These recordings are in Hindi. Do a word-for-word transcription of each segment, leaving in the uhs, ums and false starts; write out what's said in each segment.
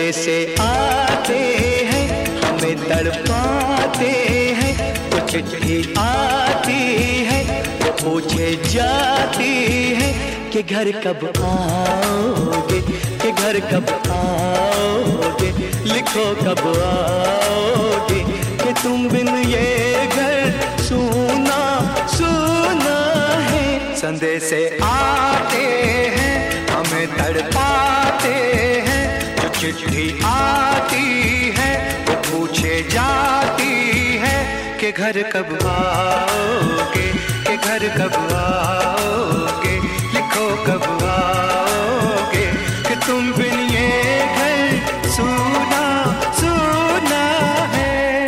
संदेशे आते हैं, हमें तड़पाते हैं। कुछ चिट्ठी आती है, वो पूछे जाती है कि घर कब आओगे, कि घर कब आओगे, लिखो कब आओगे, कि तुम बिन ये घर सूना सूना है। संदेशे आते हैं, हमें तड़पाते हैं। जो चिट्ठी आती है, वो पूछे जाती है कि घर कब आओगे, कि घर कब आओगे, लिखो कब आओगे, कि तुम बिन ये घर सूना सूना है।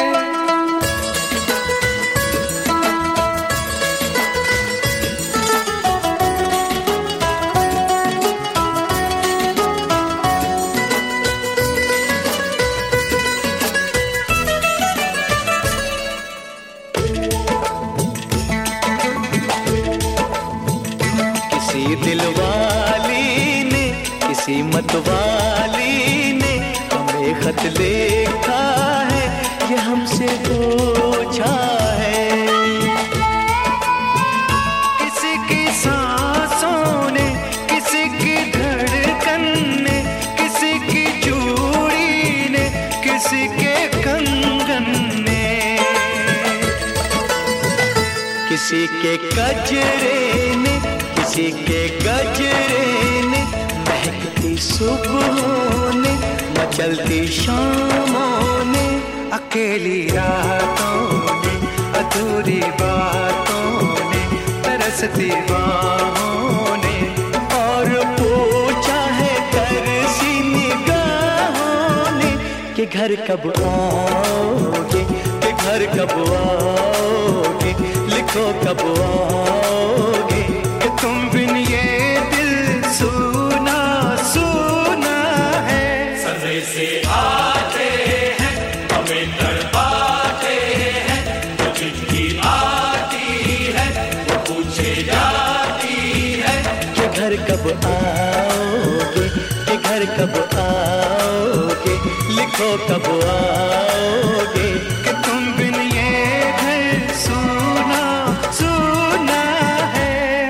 किसी दिलवाली ने, किसी मतवाली ने हमें खत लिखा है, ये हमसे पूछा है। किसी की सांसों ने, किसी की धड़कन ने, किसी की चूड़ी ने, किसी के कंगन ने, किसी के गजरे ने, किसी के गजरे ने, महकती सुबहों ने, मचलती शामों ने, अकेली रातों ने, अधूरी बातों ने, तरसती बाहों ने, और पूछा है तरसी निगाहों ने कि घर कब आओगे, कि घर कब आओगे, लिखो कब आओगे, तुम बिन ये दिल सूना सूना है। संदेशे आते हैं, हमें तड़पाते हैं। जो चिट्ठी आती है, वो पूछे जाती है कि घर कब आओगे, कि घर कब आओगे, लिखो कब आओगे, कि तुम बिन ये घर सूना सूना है।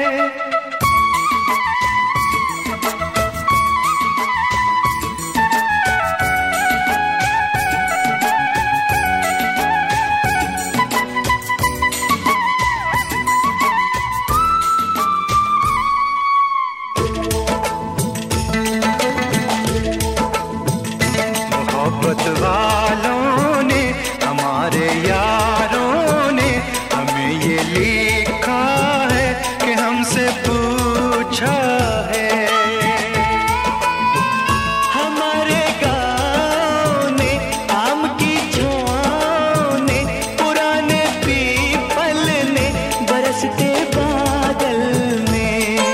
मोहब्बत वालों ने, हमारे यारों ने हमें ये लिखा है कि हमसे पूछा है। हमारे गाँव ने, आम की छाँव ने, पुराने पीपल ने, बरसते बादल ने,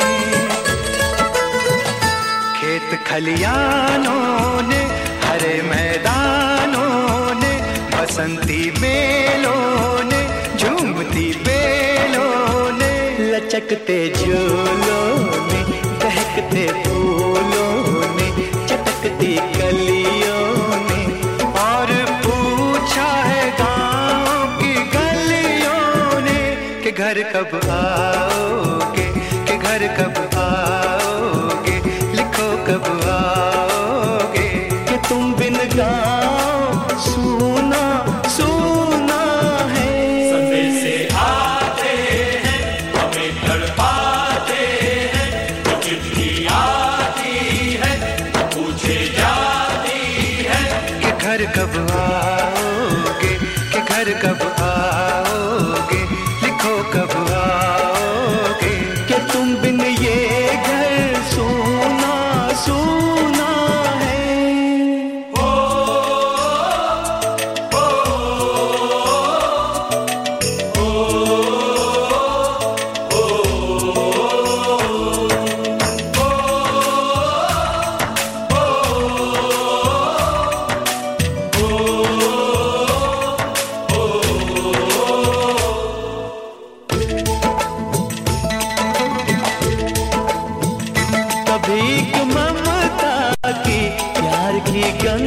खेत खलियानों ने, हरे मैदानों ने, बसंती मेलों ने, झूमती बेलों ने, लचकते झूलों ने, बहकते फूलों ने, चटकती कलियों ने, और पूछा है गाँव की गलियों ने कि घर कब आओगे, कि घर कब आओगे, लिखो कब आओगे, कि तुम बिन गाँव सूना सूना है। संदेशे आते हैं, हमें तड़पाते हैं। जो चिट्ठी आती है, वो पूछे जाती है कि घर कब आओगे, कि घर कब आओगे, लिखो कब आओगे, कि तुम बिन ये घर सूना सूना है। ओ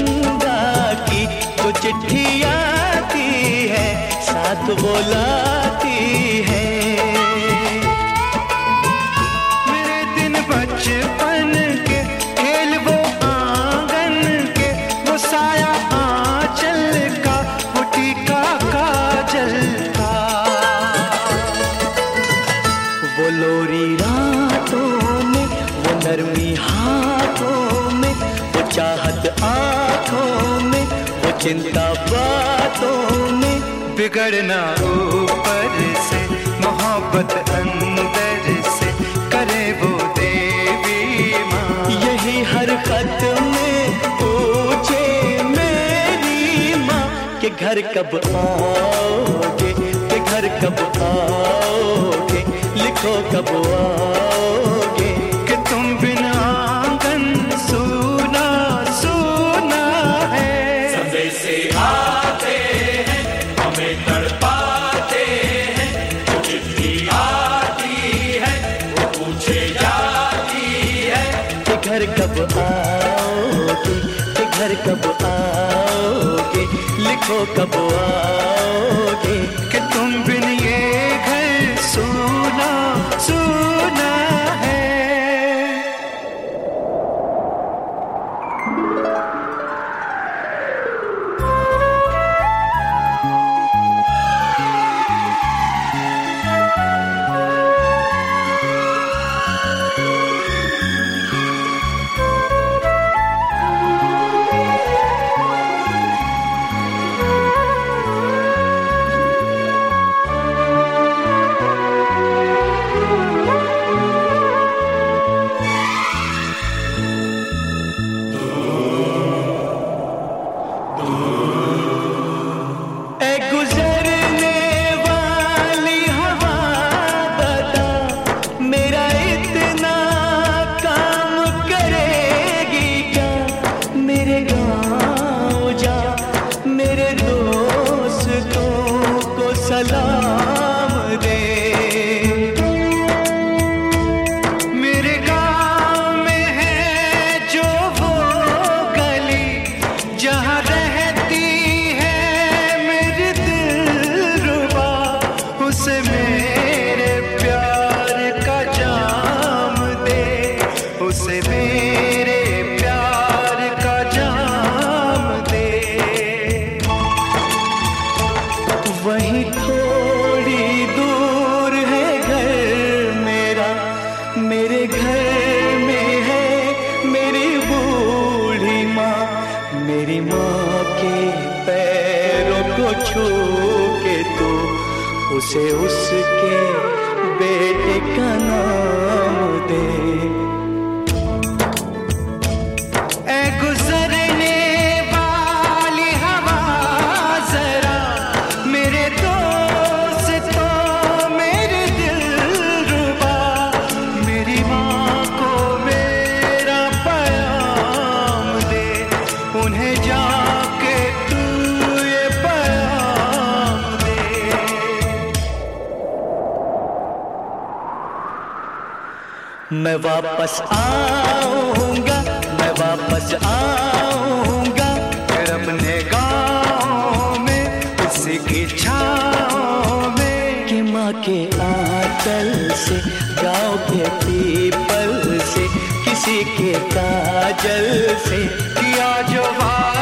चंदा की जो चिट्ठी आती है साथ बुलाती है। मेरे दिन बचपन के खेल वो आंगन के, वो साया आंचल का, वो टीका काजल का, वो लोरी रातों में, वो नरमी हाथों में, वो चाहत आँखों में, वो चिंता बातों में। बिगड़ना ऊपर से, मोहब्बत अंदर से, करे वो देवी माँ। यही हर खत में पूछे मेरी माँ कि घर कब आओगे, कि घर कब आओगे, लिखो कब आओगे, कि तुम बिना आंगन सूना सूना है। संदेशे आते हैं हमें तड़पाते हैं, वो चिट्ठी आती है वो पूछे जाती है कि घर कब आओगे, कि घर कब आओगे, लिखो कब आओगे, कि तुम बिन ये घर सूना सूना है। सलाम दे, मेरे गाँव में है जो वो गली जहाँ रहती है मेरी दिलरुबा, उसे मेरे प्यार का जाम दे, उसे मेरे प्यार का जाम दे। वहीं थोड़ी दूर है घर मेरा, मेरे घर में है मेरी बूढ़ी माँ, मेरी माँ के पैरों को छू के तो उसे उसके बेटे का नाम दे। ऐ गुजरने वाली हवा जरा मेरे दोस्तों मेरे दिलरुबा, मेरी माँ को मेरा पैगाम दे, उन्हें जाके तू ये पैगाम दे। मैं वापस आऊंगा, मैं वापस आऊंगा, फिर अपने गाँव में उसी की छाँव में, कि माँ के आंचल से, गाँव के पीपल से, किसी के काजल से किया जो